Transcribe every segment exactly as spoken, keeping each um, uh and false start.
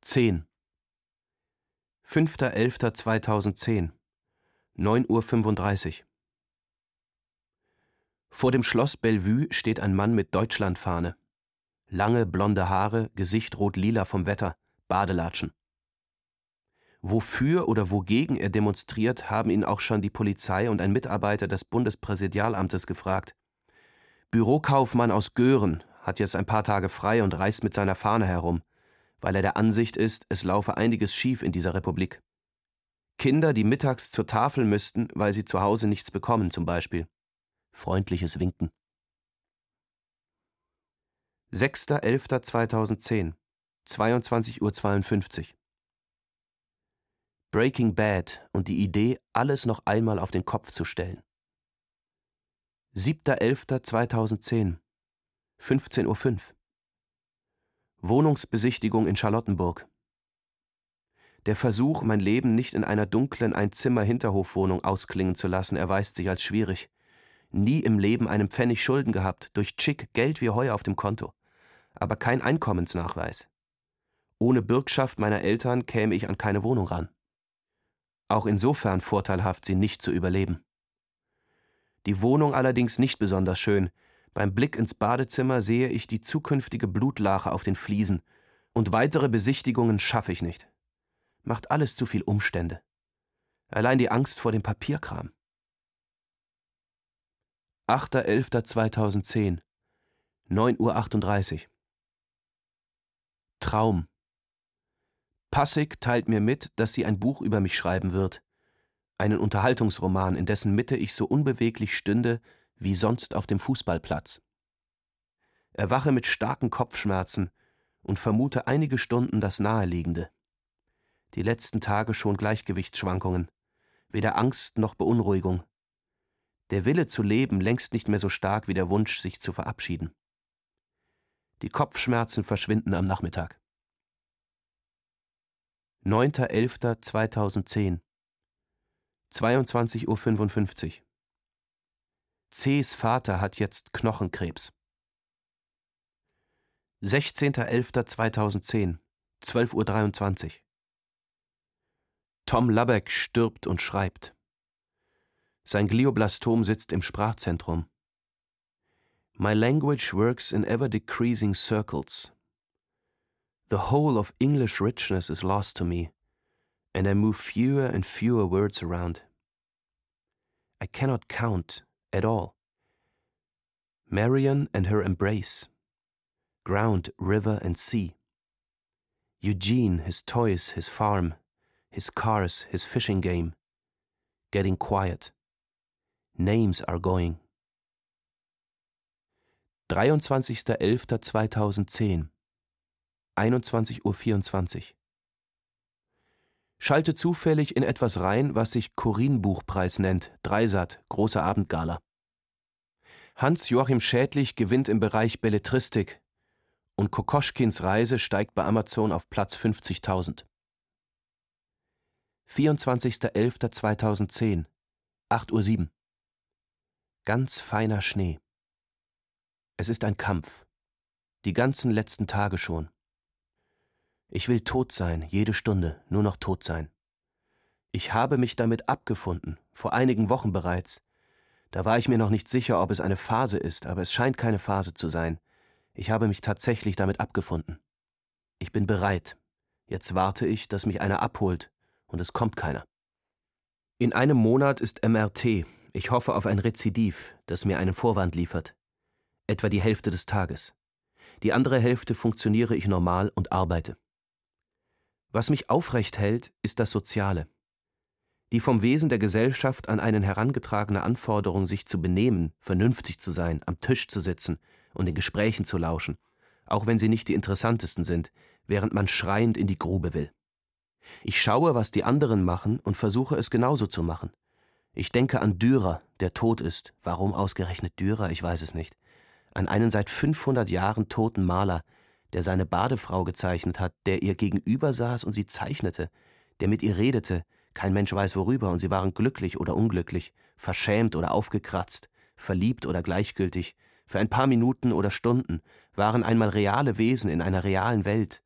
zehn. fünfter elfter zweitausendzehn, neun Uhr fünfunddreißig. Vor dem Schloss Bellevue steht ein Mann mit Deutschlandfahne. Lange, blonde Haare, Gesicht rot-lila vom Wetter, Badelatschen. Wofür oder wogegen er demonstriert, haben ihn auch schon die Polizei und ein Mitarbeiter des Bundespräsidialamtes gefragt. Bürokaufmann aus Göhren hat jetzt ein paar Tage frei und reist mit seiner Fahne herum, weil er der Ansicht ist, es laufe einiges schief in dieser Republik. Kinder, die mittags zur Tafel müssten, weil sie zu Hause nichts bekommen, zum Beispiel. Freundliches Winken. sechster elfter zweitausendzehn, zweiundzwanzig Uhr zweiundfünfzig. Breaking Bad und die Idee, alles noch einmal auf den Kopf zu stellen. siebter elfter zweitausendzehn, fünfzehn Uhr fünf. Wohnungsbesichtigung in Charlottenburg. Der Versuch, mein Leben nicht in einer dunklen Einzimmer-Hinterhofwohnung ausklingen zu lassen, erweist sich als schwierig. Nie im Leben einen Pfennig Schulden gehabt, durch Chick Geld wie Heu auf dem Konto, aber kein Einkommensnachweis. Ohne Bürgschaft meiner Eltern käme ich an keine Wohnung ran. Auch insofern vorteilhaft, sie nicht zu überleben. Die Wohnung allerdings nicht besonders schön. Beim Blick ins Badezimmer sehe ich die zukünftige Blutlache auf den Fliesen und weitere Besichtigungen schaffe ich nicht. Macht alles zu viel Umstände. Allein die Angst vor dem Papierkram. achter elfter zweitausendzehn, neun Uhr achtunddreißig. Traum. Passig teilt mir mit, dass sie ein Buch über mich schreiben wird. Einen Unterhaltungsroman, in dessen Mitte ich so unbeweglich stünde wie sonst auf dem Fußballplatz. Erwache mit starken Kopfschmerzen und vermute einige Stunden das Naheliegende. Die letzten Tage schon Gleichgewichtsschwankungen, weder Angst noch Beunruhigung. Der Wille zu leben längst nicht mehr so stark wie der Wunsch, sich zu verabschieden. Die Kopfschmerzen verschwinden am Nachmittag. neunter elfter zweitausendzehn, zweiundzwanzig Uhr fünfundfünfzig. Cs Vater hat jetzt Knochenkrebs. sechzehnter elfter zweitausendzehn, zwölf Uhr dreiundzwanzig. Tom Lubbock stirbt und schreibt. Sein Glioblastom sitzt im Sprachzentrum. My language works in ever-decreasing circles. The whole of English richness is lost to me, and I move fewer and fewer words around. I cannot count at all. Marian and her embrace. Ground, river and sea. Eugene, his toys, his farm, his cars, his fishing game. Getting quiet. Names are going. dreiundzwanzigster elfter zweitausendzehn, einundzwanzig Uhr vierundzwanzig. Schalte zufällig in etwas rein, was sich Corinne-Buchpreis nennt, Dreisat, große Abendgala. Hans-Joachim Schädlich gewinnt im Bereich Belletristik und Kokoschkins Reise steigt bei Amazon auf Platz fünfzigtausend. vierundzwanzigster elfter zweitausendzehn, acht Uhr sieben. Ganz feiner Schnee. Es ist ein Kampf. Die ganzen letzten Tage schon. Ich will tot sein, jede Stunde, nur noch tot sein. Ich habe mich damit abgefunden, vor einigen Wochen bereits. Da war ich mir noch nicht sicher, ob es eine Phase ist, aber es scheint keine Phase zu sein. Ich habe mich tatsächlich damit abgefunden. Ich bin bereit. Jetzt warte ich, dass mich einer abholt, und es kommt keiner. In einem Monat ist M R T. Ich hoffe auf ein Rezidiv, das mir einen Vorwand liefert. Etwa die Hälfte des Tages. Die andere Hälfte funktioniere ich normal und arbeite. Was mich aufrecht hält, ist das Soziale. Die vom Wesen der Gesellschaft an einen herangetragene Anforderung, sich zu benehmen, vernünftig zu sein, am Tisch zu sitzen und den Gesprächen zu lauschen, auch wenn sie nicht die interessantesten sind, während man schreiend in die Grube will. Ich schaue, was die anderen machen und versuche es genauso zu machen. Ich denke an Dürer, der tot ist. Warum ausgerechnet Dürer? Ich weiß es nicht. An einen seit fünfhundert Jahren toten Maler, der seine Badefrau gezeichnet hat, der ihr gegenüber saß und sie zeichnete, der mit ihr redete, kein Mensch weiß worüber, und sie waren glücklich oder unglücklich, verschämt oder aufgekratzt, verliebt oder gleichgültig, für ein paar Minuten oder Stunden, waren einmal reale Wesen in einer realen Welt.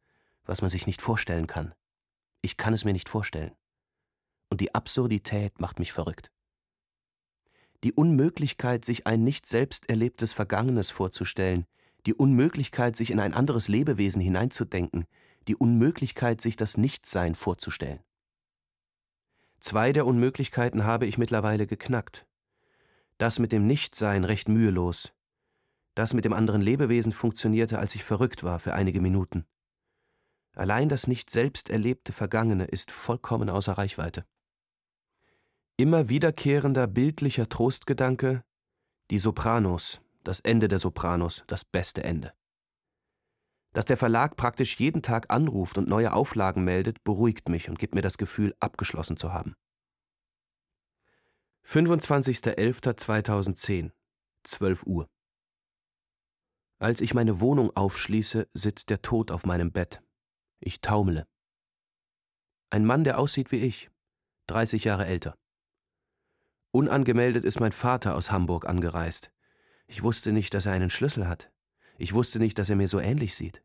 was man sich nicht vorstellen kann. Ich kann es mir nicht vorstellen. Und die Absurdität macht mich verrückt. Die Unmöglichkeit, sich ein nicht selbst erlebtes Vergangenes vorzustellen, die Unmöglichkeit, sich in ein anderes Lebewesen hineinzudenken, die Unmöglichkeit, sich das Nichtsein vorzustellen. Zwei der Unmöglichkeiten habe ich mittlerweile geknackt. Das mit dem Nichtsein recht mühelos. Das mit dem anderen Lebewesen funktionierte, als ich verrückt war für einige Minuten. Allein das nicht selbst erlebte Vergangene ist vollkommen außer Reichweite. Immer wiederkehrender bildlicher Trostgedanke: die Sopranos, das Ende der Sopranos, das beste Ende. Dass der Verlag praktisch jeden Tag anruft und neue Auflagen meldet, beruhigt mich und gibt mir das Gefühl, abgeschlossen zu haben. fünfundzwanzigster elfter zweitausendzehn, zwölf Uhr. Als ich meine Wohnung aufschließe, sitzt der Tod auf meinem Bett. Ich taumele. Ein Mann, der aussieht wie ich, dreißig Jahre älter. Unangemeldet ist mein Vater aus Hamburg angereist. Ich wusste nicht, dass er einen Schlüssel hat. Ich wusste nicht, dass er mir so ähnlich sieht.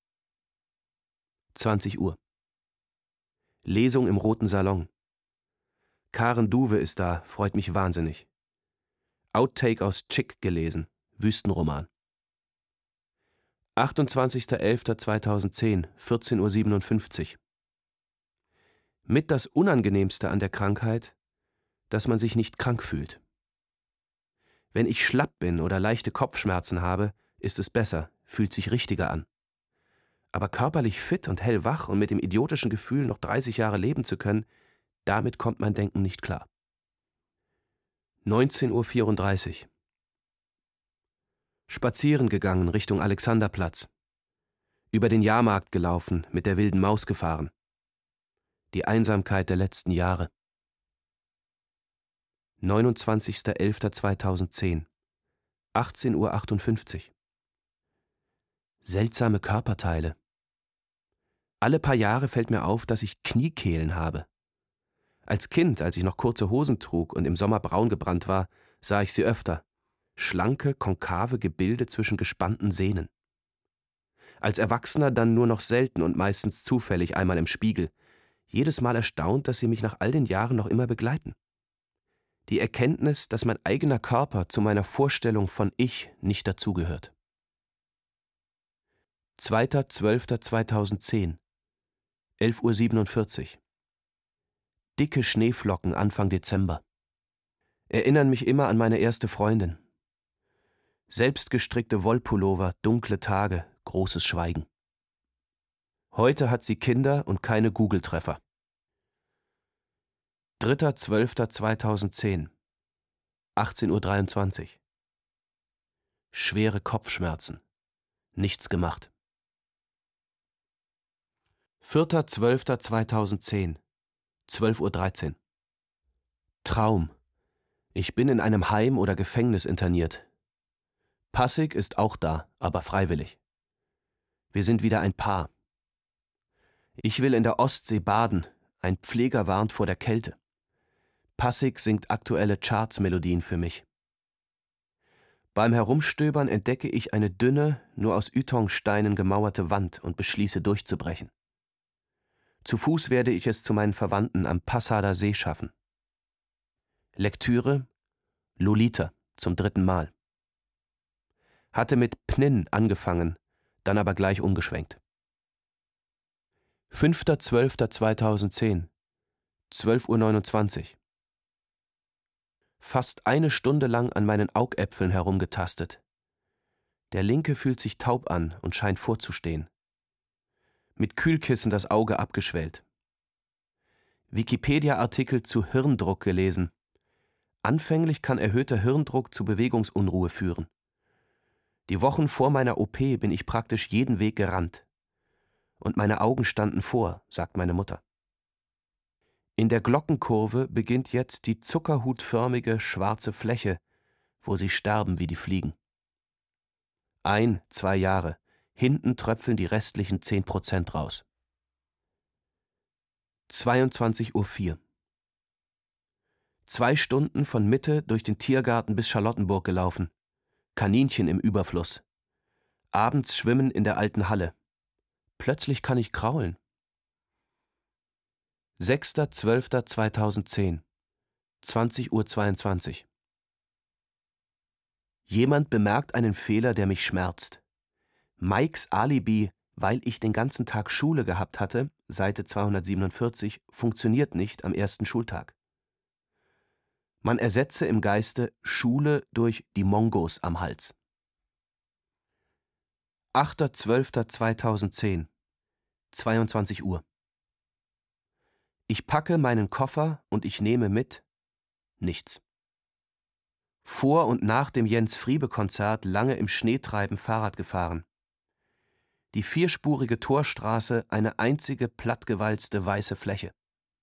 zwanzig Uhr. Lesung im Roten Salon. Karen Duwe ist da, freut mich wahnsinnig. Outtake aus Chick gelesen, Wüstenroman. achtundzwanzigster elfter zweitausendzehn, vierzehn Uhr siebenundfünfzig. Mit das Unangenehmste an der Krankheit, dass man sich nicht krank fühlt. Wenn ich schlapp bin oder leichte Kopfschmerzen habe, ist es besser, fühlt sich richtiger an. Aber körperlich fit und hellwach und mit dem idiotischen Gefühl, noch dreißig Jahre leben zu können, damit kommt mein Denken nicht klar. neunzehn Uhr vierunddreißig. Spazieren gegangen Richtung Alexanderplatz. Über den Jahrmarkt gelaufen, mit der wilden Maus gefahren. Die Einsamkeit der letzten Jahre. neunundzwanzigster elfter zweitausendzehn, achtzehn Uhr achtundfünfzig. Seltsame Körperteile. Alle paar Jahre fällt mir auf, dass ich Kniekehlen habe. Als Kind, als ich noch kurze Hosen trug und im Sommer braun gebrannt war, sah ich sie öfter. Schlanke, konkave Gebilde zwischen gespannten Sehnen. Als Erwachsener dann nur noch selten und meistens zufällig einmal im Spiegel. Jedes Mal erstaunt, dass sie mich nach all den Jahren noch immer begleiten. Die Erkenntnis, dass mein eigener Körper zu meiner Vorstellung von Ich nicht dazugehört. zweiter zwölfter zweitausendzehn, elf Uhr siebenundvierzig. Dicke Schneeflocken Anfang Dezember. Erinnern mich immer an meine erste Freundin. Selbstgestrickte Wollpullover, dunkle Tage, großes Schweigen. Heute hat sie Kinder und keine Google-Treffer. dritter zwölfter zweitausendzehn, achtzehn Uhr dreiundzwanzig. Schwere Kopfschmerzen. Nichts gemacht. vierter zwölfter zweitausendzehn, zwölf Uhr dreizehn. Traum. Ich bin in einem Heim oder Gefängnis interniert. Passig ist auch da, aber freiwillig. Wir sind wieder ein Paar. Ich will in der Ostsee baden, ein Pfleger warnt vor der Kälte. Passig singt aktuelle Charts-Melodien für mich. Beim Herumstöbern entdecke ich eine dünne, nur aus Ytongsteinen gemauerte Wand und beschließe durchzubrechen. Zu Fuß werde ich es zu meinen Verwandten am Passader See schaffen. Lektüre: Lolita zum dritten Mal. Hatte mit Pnin angefangen, dann aber gleich umgeschwenkt. fünfter zwölfter zweitausendzehn, zwölf Uhr neunundzwanzig. Fast eine Stunde lang an meinen Augäpfeln herumgetastet. Der linke fühlt sich taub an und scheint vorzustehen. Mit Kühlkissen das Auge abgeschwellt. Wikipedia-Artikel zu Hirndruck gelesen. Anfänglich kann erhöhter Hirndruck zu Bewegungsunruhe führen. Die Wochen vor meiner O P bin ich praktisch jeden Weg gerannt. Und meine Augen standen vor, sagt meine Mutter. In der Glockenkurve beginnt jetzt die zuckerhutförmige schwarze Fläche, wo sie sterben wie die Fliegen. Ein, zwei Jahre. Hinten tröpfeln die restlichen zehn Prozent raus. zweiundzwanzig Uhr vier. Zwei Stunden von Mitte durch den Tiergarten bis Charlottenburg gelaufen. Kaninchen im Überfluss. Abends schwimmen in der alten Halle. Plötzlich kann ich kraulen. sechster zwölfter zweitausendzehn, zwanzig Uhr zweiundzwanzig. Jemand bemerkt einen Fehler, der mich schmerzt. Mikes Alibi, weil ich den ganzen Tag Schule gehabt hatte, Seite zweihundertsiebenundvierzig, funktioniert nicht am ersten Schultag. Man ersetze im Geiste Schule durch die Mongos am Hals. achter zwölfter zweitausendzehn, zweiundzwanzig Uhr. Ich packe meinen Koffer und ich nehme mit nichts. Vor und nach dem Jens-Friebe-Konzert lange im Schneetreiben Fahrrad gefahren. Die vierspurige Torstraße eine einzige plattgewalzte weiße Fläche.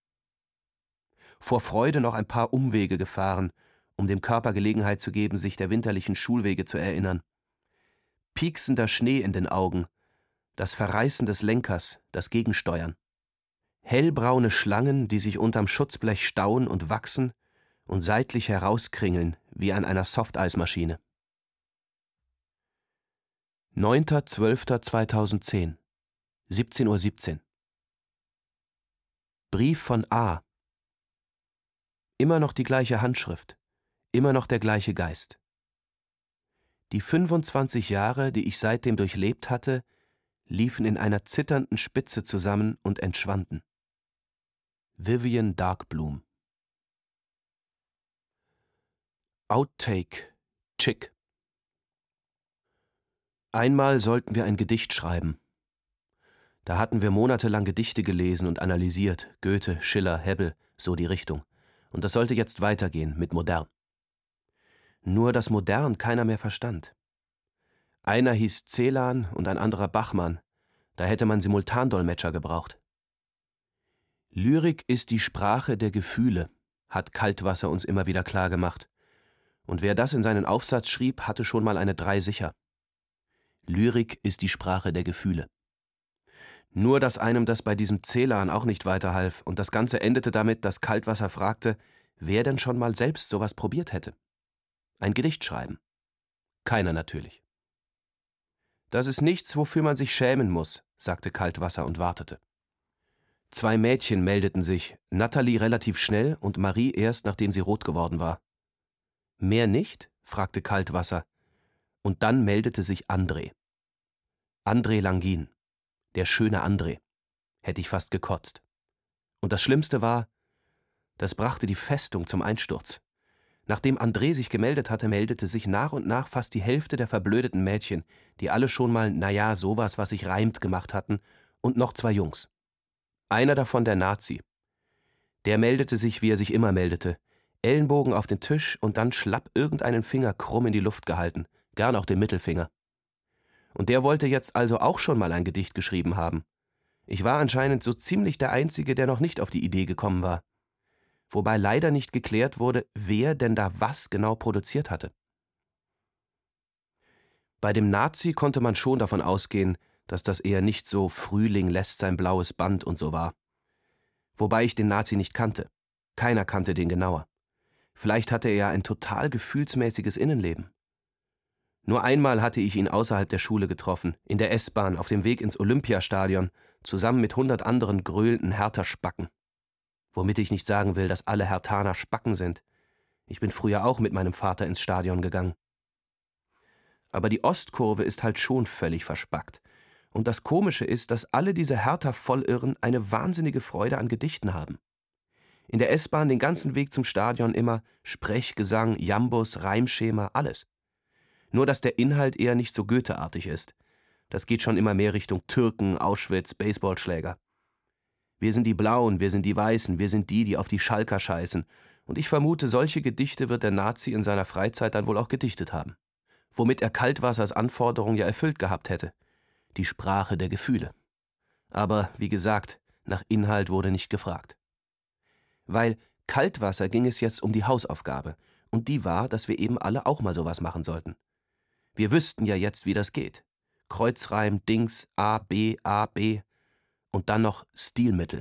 Vor Freude noch ein paar Umwege gefahren, um dem Körper Gelegenheit zu geben, sich der winterlichen Schulwege zu erinnern. Pieksender Schnee in den Augen, das Verreißen des Lenkers, das Gegensteuern. Hellbraune Schlangen, die sich unterm Schutzblech stauen und wachsen und seitlich herauskringeln, wie an einer Softeismaschine. neunter zwölfter zweitausendzehn, siebzehn Uhr siebzehn. Brief von A. Immer noch die gleiche Handschrift, immer noch der gleiche Geist. Die fünfundzwanzig Jahre, die ich seitdem durchlebt hatte, liefen in einer zitternden Spitze zusammen und entschwanden. Vivian Darkbloom. Outtake, Chick. Einmal sollten wir ein Gedicht schreiben. Da hatten wir monatelang Gedichte gelesen und analysiert, Goethe, Schiller, Hebbel, so die Richtung. Und das sollte jetzt weitergehen mit Modern. Nur dass Modern keiner mehr verstand. Einer hieß Celan und ein anderer Bachmann, da hätte man Simultandolmetscher gebraucht. Lyrik ist die Sprache der Gefühle, hat Kaltwasser uns immer wieder klargemacht. Und wer das in seinen Aufsatz schrieb, hatte schon mal eine Drei sicher. Lyrik ist die Sprache der Gefühle. Nur, dass einem das bei diesem Celan auch nicht weiterhalf und das Ganze endete damit, dass Kaltwasser fragte, wer denn schon mal selbst sowas probiert hätte. Ein Gedicht schreiben. Keiner natürlich. Das ist nichts, wofür man sich schämen muss, sagte Kaltwasser und wartete. Zwei Mädchen meldeten sich, Natalie relativ schnell und Marie erst, nachdem sie rot geworden war. Mehr nicht? Fragte Kaltwasser. Und dann meldete sich André. André Langin. Der schöne André. Hätte ich fast gekotzt. Und das Schlimmste war, das brachte die Festung zum Einsturz. Nachdem André sich gemeldet hatte, meldete sich nach und nach fast die Hälfte der verblödeten Mädchen, die alle schon mal, naja, sowas, was sich reimt, gemacht hatten, und noch zwei Jungs. Einer davon der Nazi. Der meldete sich, wie er sich immer meldete, Ellenbogen auf den Tisch und dann schlapp irgendeinen Finger krumm in die Luft gehalten, gern auch den Mittelfinger. Und der wollte jetzt also auch schon mal ein Gedicht geschrieben haben. Ich war anscheinend so ziemlich der Einzige, der noch nicht auf die Idee gekommen war. Wobei leider nicht geklärt wurde, wer denn da was genau produziert hatte. Bei dem Nazi konnte man schon davon ausgehen, dass das eher nicht so Frühling lässt sein blaues Band und so war. Wobei ich den Nazi nicht kannte. Keiner kannte den genauer. Vielleicht hatte er ja ein total gefühlsmäßiges Innenleben. Nur einmal hatte ich ihn außerhalb der Schule getroffen, in der S-Bahn auf dem Weg ins Olympiastadion, zusammen mit hundert anderen gröhlenden Hertha-Spacken. Womit ich nicht sagen will, dass alle Herthaner Spacken sind. Ich bin früher auch mit meinem Vater ins Stadion gegangen. Aber die Ostkurve ist halt schon völlig verspackt. Und das Komische ist, dass alle diese Hertha-Vollirren eine wahnsinnige Freude an Gedichten haben. In der S-Bahn den ganzen Weg zum Stadion immer Sprechgesang, Jambus, Reimschema, alles. Nur, dass der Inhalt eher nicht so Goethe-artig ist. Das geht schon immer mehr Richtung Türken, Auschwitz, Baseballschläger. Wir sind die Blauen, wir sind die Weißen, wir sind die, die auf die Schalker scheißen. Und ich vermute, solche Gedichte wird der Nazi in seiner Freizeit dann wohl auch gedichtet haben. Womit er Kaltwassers Anforderung ja erfüllt gehabt hätte. Die Sprache der Gefühle. Aber, wie gesagt, nach Inhalt wurde nicht gefragt. Weil Kaltwasser ging es jetzt um die Hausaufgabe. Und die war, dass wir eben alle auch mal sowas machen sollten. Wir wüssten ja jetzt, wie das geht. Kreuzreim, Dings, A, B, A, B und dann noch Stilmittel.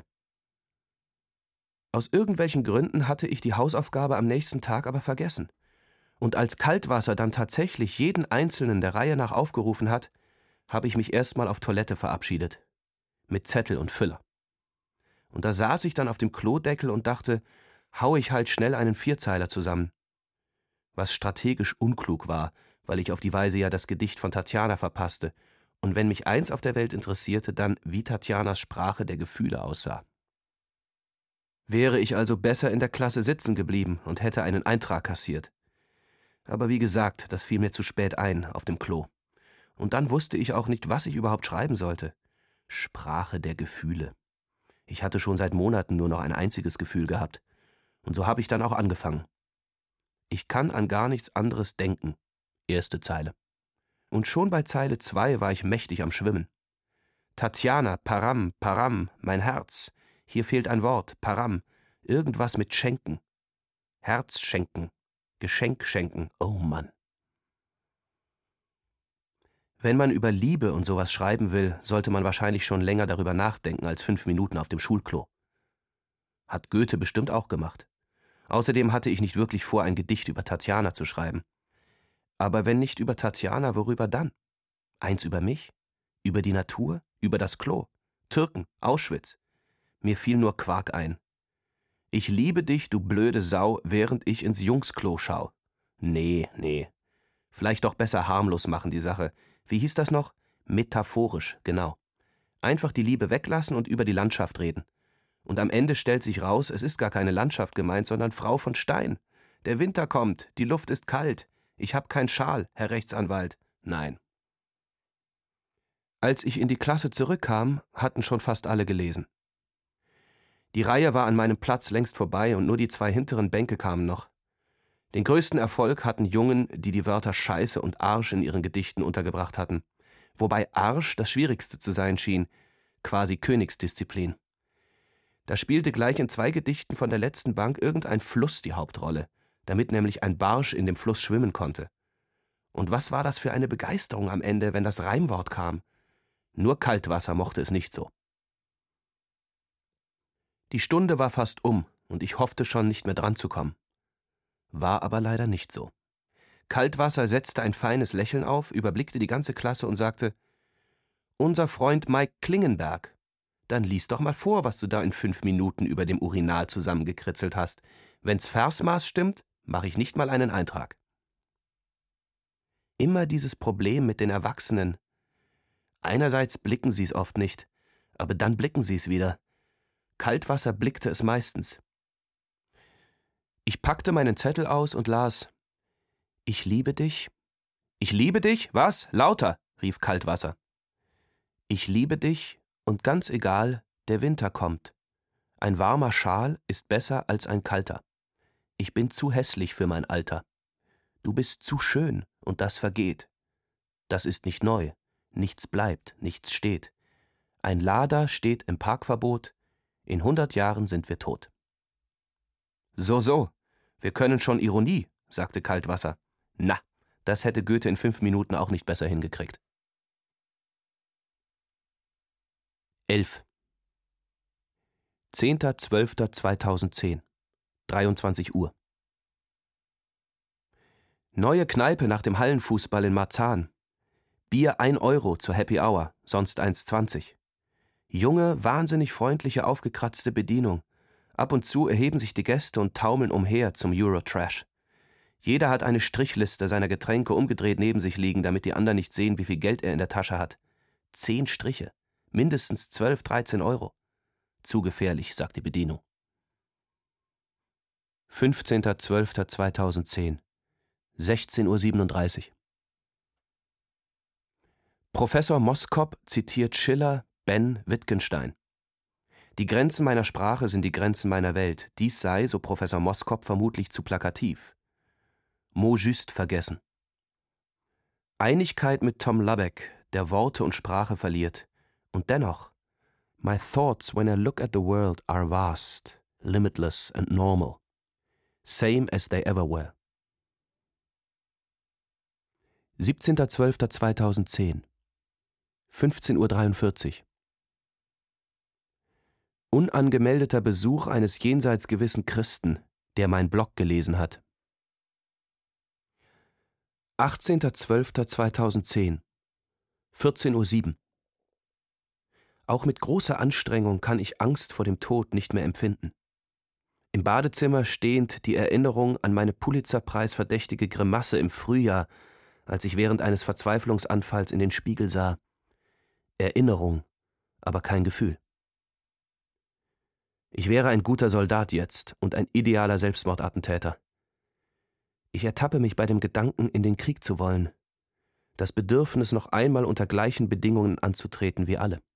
Aus irgendwelchen Gründen hatte ich die Hausaufgabe am nächsten Tag aber vergessen. Und als Kaltwasser dann tatsächlich jeden Einzelnen der Reihe nach aufgerufen hat, habe ich mich erstmal auf Toilette verabschiedet. mit Zettel und Füller. Und da saß ich dann auf dem Klodeckel und dachte, hau ich halt schnell einen Vierzeiler zusammen. Was strategisch unklug war, weil ich auf die Weise ja das Gedicht von Tatjana verpasste. Und wenn mich eins auf der Welt interessierte, dann wie Tatjanas Sprache der Gefühle aussah. Wäre ich also besser in der Klasse sitzen geblieben und hätte einen Eintrag kassiert. Aber wie gesagt, das fiel mir zu spät ein, auf dem Klo. Und dann wusste ich auch nicht, was ich überhaupt schreiben sollte. Sprache der Gefühle. Ich hatte schon seit Monaten nur noch ein einziges Gefühl gehabt. Und so habe ich dann auch angefangen. Ich kann an gar nichts anderes denken. Erste Zeile. Und schon bei Zeile zwei war ich mächtig am Schwimmen. Tatjana, Param, Param, mein Herz. Hier fehlt ein Wort, Param. Irgendwas mit Schenken. Herz schenken. Geschenk schenken. Oh Mann. Wenn man über Liebe und sowas schreiben will, sollte man wahrscheinlich schon länger darüber nachdenken als fünf Minuten auf dem Schulklo. Hat Goethe bestimmt auch gemacht. Außerdem hatte ich nicht wirklich vor, ein Gedicht über Tatjana zu schreiben. Aber wenn nicht über Tatjana, worüber dann? Eins über mich? Über die Natur? Über das Klo? Türken? Auschwitz? Mir fiel nur Quark ein. Ich liebe dich, du blöde Sau, während ich ins Jungsklo schau. Nee, nee. Vielleicht doch besser harmlos machen die Sache. Wie hieß das noch? Metaphorisch, genau. Einfach die Liebe weglassen und über die Landschaft reden. Und am Ende stellt sich raus, es ist gar keine Landschaft gemeint, sondern Frau von Stein. Der Winter kommt, die Luft ist kalt. Ich hab keinen Schal, Herr Rechtsanwalt. Nein. Als ich in die Klasse zurückkam, hatten schon fast alle gelesen. Die Reihe war an meinem Platz längst vorbei und nur die zwei hinteren Bänke kamen noch. Den größten Erfolg hatten Jungen, die die Wörter Scheiße und Arsch in ihren Gedichten untergebracht hatten. Wobei Arsch das Schwierigste zu sein schien, quasi Königsdisziplin. Da spielte gleich in zwei Gedichten von der letzten Bank irgendein Fluss die Hauptrolle, damit nämlich ein Barsch in dem Fluss schwimmen konnte. Und was war das für eine Begeisterung am Ende, wenn das Reimwort kam? Nur Kaltwasser mochte es nicht so. Die Stunde war fast um und ich hoffte schon, nicht mehr dran zu kommen. War aber leider nicht so. Kaltwasser setzte ein feines Lächeln auf, überblickte die ganze Klasse und sagte: »Unser Freund Mike Klingenberg. Dann lies doch mal vor, was du da in fünf Minuten über dem Urinal zusammengekritzelt hast. Wenn's Versmaß stimmt, mache ich nicht mal einen Eintrag.« Immer dieses Problem mit den Erwachsenen. Einerseits blicken sie es oft nicht, aber dann blicken sie es wieder. Kaltwasser blickte es meistens. Ich packte meinen Zettel aus und las: »Ich liebe dich. Ich liebe dich? Was? Lauter!« rief Kaltwasser. »Ich liebe dich und ganz egal, der Winter kommt. Ein warmer Schal ist besser als ein kalter. Ich bin zu hässlich für mein Alter. Du bist zu schön und das vergeht. Das ist nicht neu, nichts bleibt, nichts steht. Ein Lader steht im Parkverbot, in hundert Jahren sind wir tot.« »So, so, wir können schon Ironie«, sagte Kaltwasser. Na, das hätte Goethe in fünf Minuten auch nicht besser hingekriegt. elf. zehnter zwölfter zweitausendzehn, dreiundzwanzig Uhr. Neue Kneipe nach dem Hallenfußball in Marzahn. Bier ein Euro zur Happy Hour, sonst eins zwanzig. Junge, wahnsinnig freundliche, aufgekratzte Bedienung. Ab und zu erheben sich die Gäste und taumeln umher zum Eurotrash. Jeder hat eine Strichliste seiner Getränke umgedreht neben sich liegen, damit die anderen nicht sehen, wie viel Geld er in der Tasche hat. Zehn Striche. Mindestens zwölf, dreizehn Euro. Zu gefährlich, sagt die Bedienung. fünfzehnter zwölfter zweitausendzehn, sechzehn Uhr siebenunddreißig. Professor Moskop zitiert Schiller, Ben, Wittgenstein. Die Grenzen meiner Sprache sind die Grenzen meiner Welt. Dies sei, so Professor Moskop, vermutlich zu plakativ. Mot juste vergessen. Einigkeit mit Tom Lubbock, der Worte und Sprache verliert. Und dennoch: My thoughts when I look at the world are vast, limitless and normal. Same as they ever were. siebzehnter zwölfter zweitausendzehn, fünfzehn Uhr dreiundvierzig. Unangemeldeter Besuch eines jenseits gewissen Christen, der mein Blog gelesen hat. achtzehnter zwölfter zweitausendzehn, vierzehn Uhr sieben. Auch mit großer Anstrengung kann ich Angst vor dem Tod nicht mehr empfinden. Im Badezimmer stehend die Erinnerung an meine Pulitzer-Preis-verdächtige Grimasse im Frühjahr, als ich während eines Verzweiflungsanfalls in den Spiegel sah. Erinnerung, aber kein Gefühl. Ich wäre ein guter Soldat jetzt und ein idealer Selbstmordattentäter. Ich ertappe mich bei dem Gedanken, in den Krieg zu wollen. Das Bedürfnis, noch einmal unter gleichen Bedingungen anzutreten wie alle.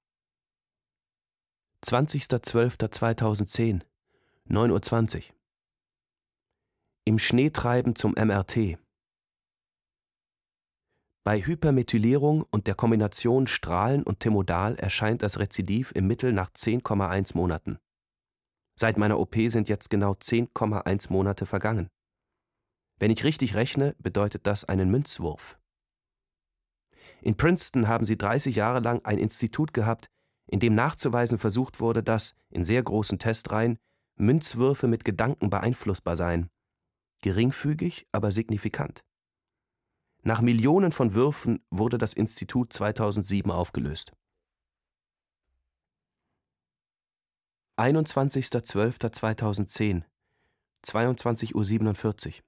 zwanzigster zwölfter zweitausendzehn, neun Uhr zwanzig. Im Schneetreiben zum M R T. Bei Hypermethylierung und der Kombination Strahlen und Thymodal erscheint das Rezidiv im Mittel nach zehn Komma eins Monaten. Seit meiner O P sind jetzt genau zehn Komma eins Monate vergangen. Wenn ich richtig rechne, bedeutet das einen Münzwurf. In Princeton haben sie dreißig Jahre lang ein Institut gehabt, in dem nachzuweisen versucht wurde, dass, in sehr großen Testreihen, Münzwürfe mit Gedanken beeinflussbar seien. Geringfügig, aber signifikant. Nach Millionen von Würfen wurde das Institut zweitausendsieben aufgelöst. einundzwanzigster zwölfter zweitausendzehn, zweiundzwanzig Uhr siebenundvierzig.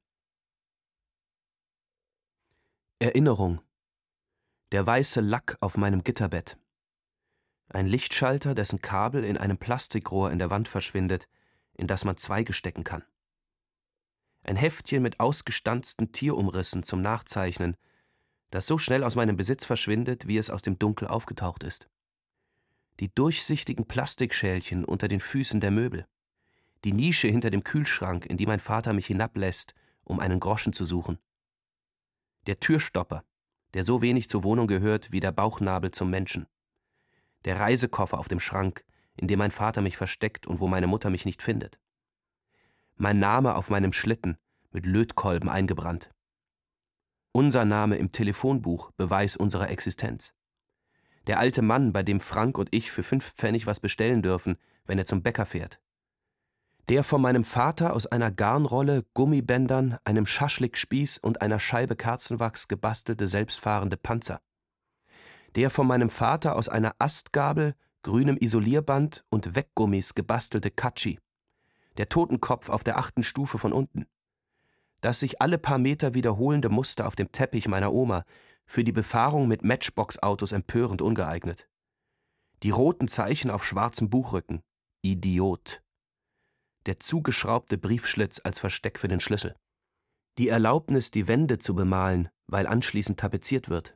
Erinnerung. Der weiße Lack auf meinem Gitterbett. Ein Lichtschalter, dessen Kabel in einem Plastikrohr in der Wand verschwindet, in das man Zweige stecken kann. Ein Heftchen mit ausgestanzten Tierumrissen zum Nachzeichnen, das so schnell aus meinem Besitz verschwindet, wie es aus dem Dunkel aufgetaucht ist. Die durchsichtigen Plastikschälchen unter den Füßen der Möbel. Die Nische hinter dem Kühlschrank, in die mein Vater mich hinablässt, um einen Groschen zu suchen. Der Türstopper, der so wenig zur Wohnung gehört wie der Bauchnabel zum Menschen. Der Reisekoffer auf dem Schrank, in dem mein Vater mich versteckt und wo meine Mutter mich nicht findet. Mein Name auf meinem Schlitten, mit Lötkolben eingebrannt. Unser Name im Telefonbuch, Beweis unserer Existenz. Der alte Mann, bei dem Frank und ich für fünf Pfennig was bestellen dürfen, wenn er zum Bäcker fährt. Der von meinem Vater aus einer Garnrolle, Gummibändern, einem Schaschlikspieß und einer Scheibe Kerzenwachs gebastelte selbstfahrende Panzer. Der von meinem Vater aus einer Astgabel, grünem Isolierband und Weggummis gebastelte Katschi. Der Totenkopf auf der achten Stufe von unten. Das sich alle paar Meter wiederholende Muster auf dem Teppich meiner Oma, für die Befahrung mit Matchbox-Autos empörend ungeeignet. Die roten Zeichen auf schwarzem Buchrücken. Idiot. Der zugeschraubte Briefschlitz als Versteck für den Schlüssel. Die Erlaubnis, die Wände zu bemalen, weil anschließend tapeziert wird.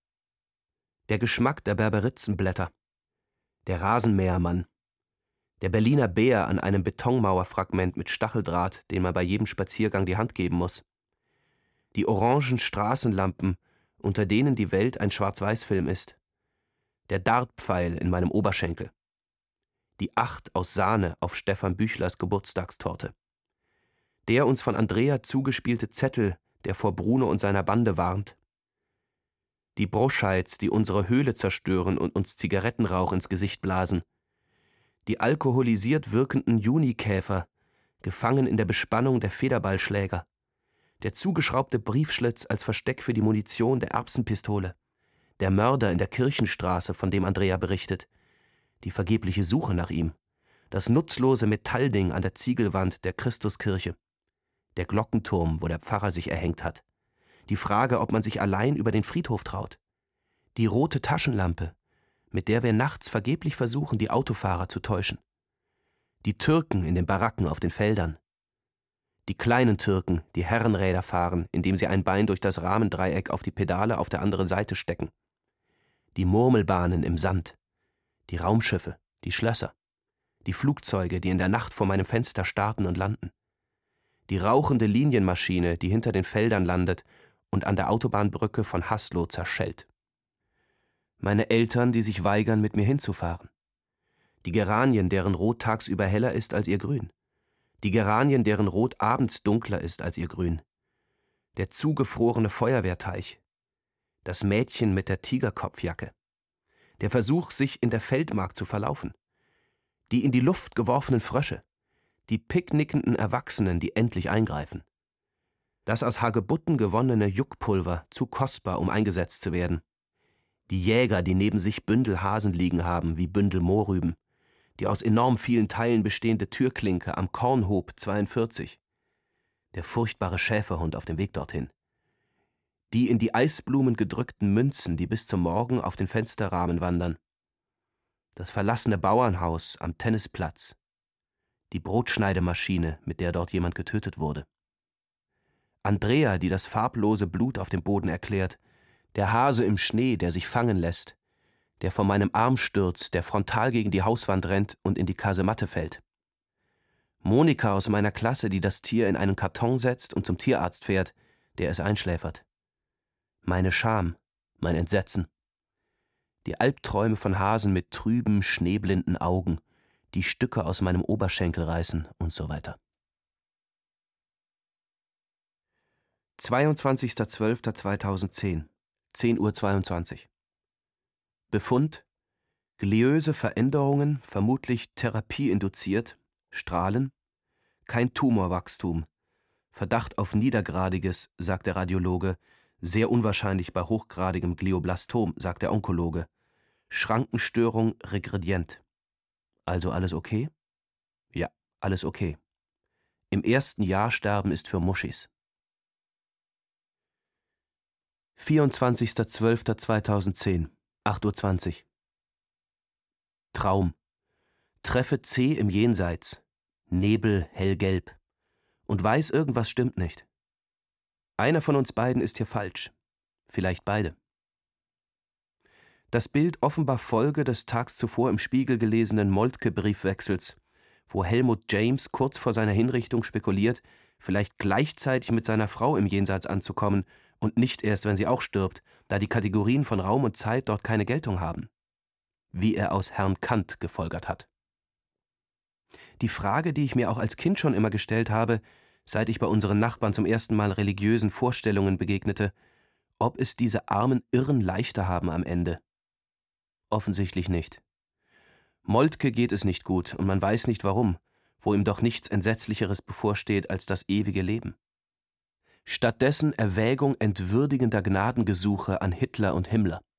Der Geschmack der Berberitzenblätter. Der Rasenmähermann. Der Berliner Bär an einem Betonmauerfragment mit Stacheldraht, den man bei jedem Spaziergang die Hand geben muss. Die orangen Straßenlampen, unter denen die Welt ein Schwarz-Weiß-Film ist. Der Dartpfeil in meinem Oberschenkel. Die Acht aus Sahne auf Stefan Büchlers Geburtstagstorte. Der uns von Andrea zugespielte Zettel, der vor Bruno und seiner Bande warnt. Die Broscheids, die unsere Höhle zerstören und uns Zigarettenrauch ins Gesicht blasen. Die alkoholisiert wirkenden Junikäfer, gefangen in der Bespannung der Federballschläger. Der zugeschraubte Briefschlitz als Versteck für die Munition der Erbsenpistole. Der Mörder in der Kirchenstraße, von dem Andrea berichtet. Die vergebliche Suche nach ihm. Das nutzlose Metallding an der Ziegelwand der Christuskirche. Der Glockenturm, wo der Pfarrer sich erhängt hat. Die Frage, ob man sich allein über den Friedhof traut. Die rote Taschenlampe, mit der wir nachts vergeblich versuchen, die Autofahrer zu täuschen. Die Türken in den Baracken auf den Feldern. Die kleinen Türken, die Herrenräder fahren, indem sie ein Bein durch das Rahmendreieck auf die Pedale auf der anderen Seite stecken. Die Murmelbahnen im Sand. Die Raumschiffe, die Schlösser. Die Flugzeuge, die in der Nacht vor meinem Fenster starten und landen. Die rauchende Linienmaschine, die hinter den Feldern landet und an der Autobahnbrücke von Haslow zerschellt. Meine Eltern, die sich weigern, mit mir hinzufahren. Die Geranien, deren Rot tagsüber heller ist als ihr Grün. Die Geranien, deren Rot abends dunkler ist als ihr Grün. Der zugefrorene Feuerwehrteich. Das Mädchen mit der Tigerkopfjacke. Der Versuch, sich in der Feldmark zu verlaufen. Die in die Luft geworfenen Frösche. Die picknickenden Erwachsenen, die endlich eingreifen. Das aus Hagebutten gewonnene Juckpulver, zu kostbar, um eingesetzt zu werden. Die Jäger, die neben sich Bündel Hasen liegen haben, wie Bündel Mohrrüben. Die aus enorm vielen Teilen bestehende Türklinke am Kornhoop zweiundvierzig. Der furchtbare Schäferhund auf dem Weg dorthin. Die in die Eisblumen gedrückten Münzen, die bis zum Morgen auf den Fensterrahmen wandern. Das verlassene Bauernhaus am Tennisplatz. Die Brotschneidemaschine, mit der dort jemand getötet wurde. Andrea, die das farblose Blut auf dem Boden erklärt. Der Hase im Schnee, der sich fangen lässt. Der von meinem Arm stürzt, der frontal gegen die Hauswand rennt und in die Kasematte fällt. Monika aus meiner Klasse, die das Tier in einen Karton setzt und zum Tierarzt fährt, der es einschläfert. Meine Scham, mein Entsetzen. Die Albträume von Hasen mit trüben, schneeblinden Augen, die Stücke aus meinem Oberschenkel reißen und so weiter. zweiundzwanzigster zwölfter zweitausendzehn, zehn Uhr zweiundzwanzig. Befund: gliöse Veränderungen, vermutlich therapieinduziert, Strahlen, kein Tumorwachstum, Verdacht auf niedergradiges, sagt der Radiologe, sehr unwahrscheinlich bei hochgradigem Glioblastom, sagt der Onkologe, Schrankenstörung regredient. Also alles okay? Ja, alles okay. Im ersten Jahr sterben ist für Muschis. vierundzwanzigster zwölfter zweitausendzehn, acht Uhr zwanzig. Traum. Treffe C im Jenseits. Nebel hellgelb. Und weiß, irgendwas stimmt nicht. Einer von uns beiden ist hier falsch. Vielleicht beide. Das Bild offenbar Folge des tags zuvor im Spiegel gelesenen Moltke-Briefwechsels, wo Helmut James kurz vor seiner Hinrichtung spekuliert, vielleicht gleichzeitig mit seiner Frau im Jenseits anzukommen und nicht erst, wenn sie auch stirbt, da die Kategorien von Raum und Zeit dort keine Geltung haben. Wie er aus Herrn Kant gefolgert hat. Die Frage, die ich mir auch als Kind schon immer gestellt habe, seit ich bei unseren Nachbarn zum ersten Mal religiösen Vorstellungen begegnete, ob es diese armen Irren leichter haben am Ende. Offensichtlich nicht. Moltke geht es nicht gut und man weiß nicht warum, wo ihm doch nichts Entsetzlicheres bevorsteht als das ewige Leben. Stattdessen Erwägung entwürdigender Gnadengesuche an Hitler und Himmler.